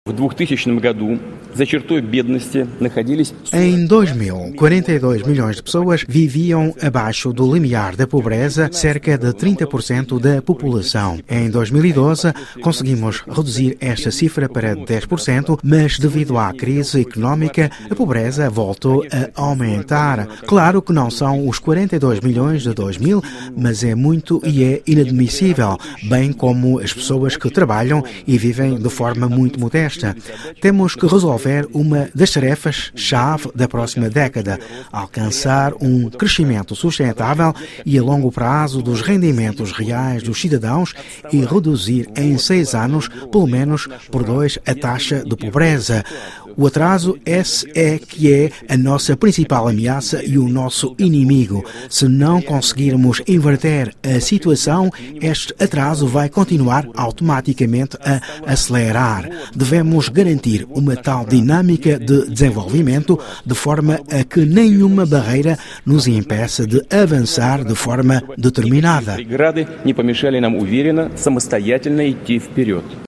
Em 2000, 42 milhões de pessoas viviam abaixo do limiar da pobreza, cerca de 30% da população. Em 2012, conseguimos reduzir esta cifra para 10%, mas devido à crise económica, a pobreza voltou a aumentar. Claro que não são os 42 milhões de 2000, mas é muito e é inadmissível, bem como as pessoas que trabalham e vivem de forma muito modesta. Temos que resolver uma das tarefas-chave da próxima década, alcançar um crescimento sustentável e a longo prazo dos rendimentos reais dos cidadãos e reduzir em 6 anos, pelo menos por 2, a taxa de pobreza. O atraso, esse é que é a nossa principal ameaça e o nosso inimigo. Se não conseguirmos inverter a situação, este atraso vai continuar automaticamente a acelerar. Devemos garantir uma tal dinâmica de desenvolvimento de forma a que nenhuma barreira nos impeça de avançar de forma determinada.